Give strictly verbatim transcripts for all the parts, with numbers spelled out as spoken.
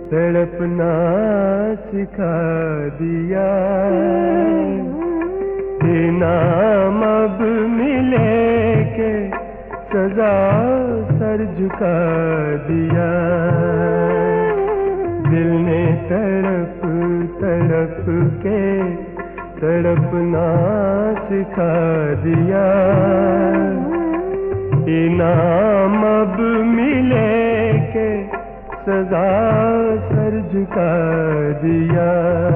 तड़पना सिखा दिया। इनाम अब मिले के सजा सर झुका दिया। दिल ने तड़प तड़प के तड़पना सिखा दिया। इनाम अब मिले के सजा सर झुका दिया।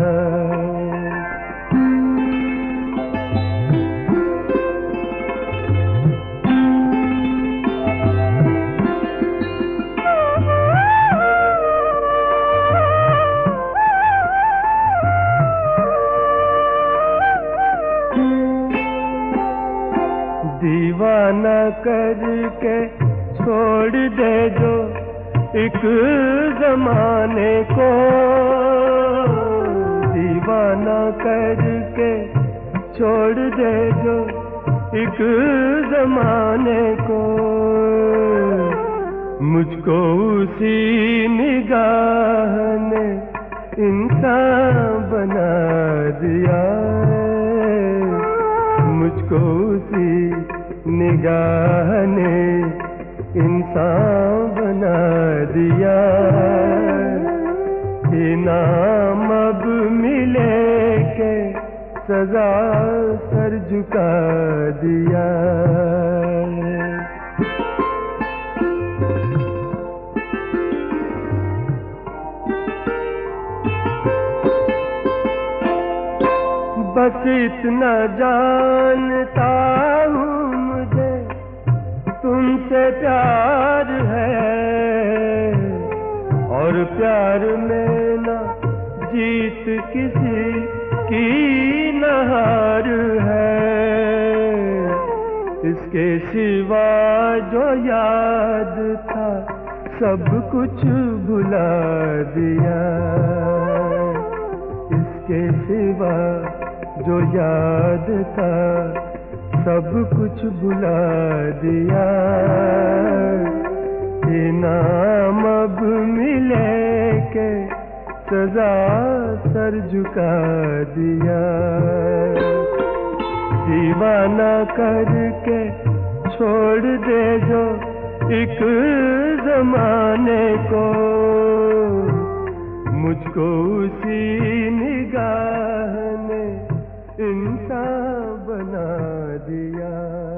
दीवाना करके छोड़ दे जो एक जमाने को। दीवाना करके छोड़ दे जो एक जमाने को। मुझको उसी निगाह ने इंसान बना दिया। मुझको उसी निगाह ने इंसान बना दिया। इनाम अब मिले के सजा सर झुका दिया। बस इतना जानता हूँ मुझे तुमसे प्यार है। और प्यार में ना जीत किसी की न हार है। इसके सिवा जो याद था सब कुछ भुला दिया। इसके सिवा जो याद था सब कुछ भुला दिया। इनाम अब मिले के सजा सर झुका दिया। दीवाना करके छोड़ दे जो एक जमाने को। मुझको उसी निगाह ने इंसान बना दिया।